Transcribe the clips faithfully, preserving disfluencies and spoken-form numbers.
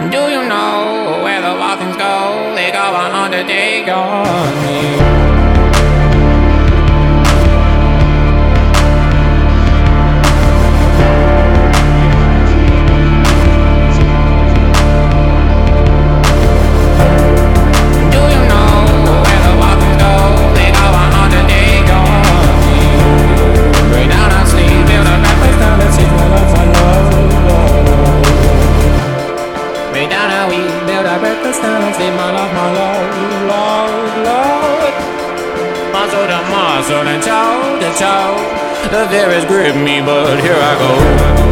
Do you know where the wild things go? They go on undertake on me. Sleep, my love, my love, love, love. Muscle to muscle and toe to toe. The fear grip me, but here I go.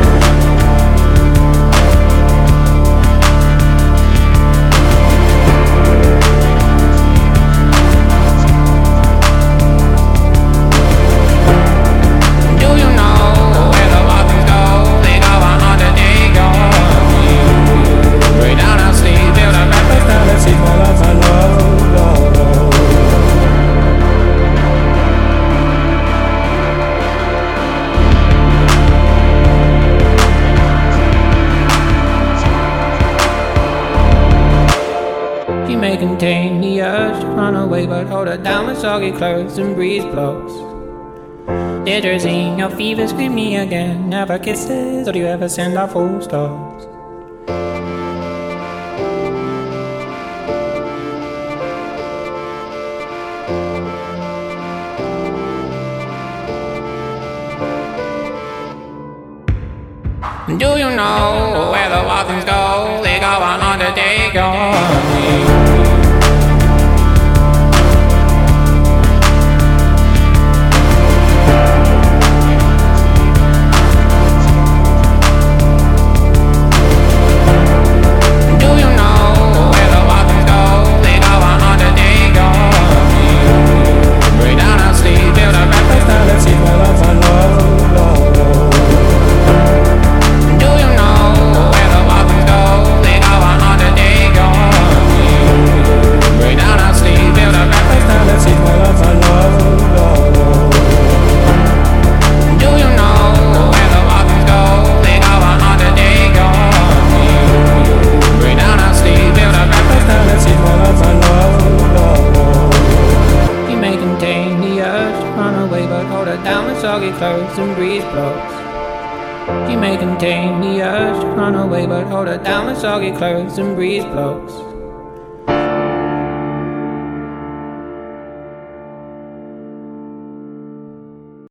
You may contain the urge to run away, but hold it down with soggy clothes and breeze blows. Jitters in your fever, scream me again. Never kisses, or do you ever send out full stops? Do you know where the wild things go? They go on undertake on me. Down with soggy clothes and breeze blows. You may contain the urge to run away, but hold it down with soggy clothes and breeze blows.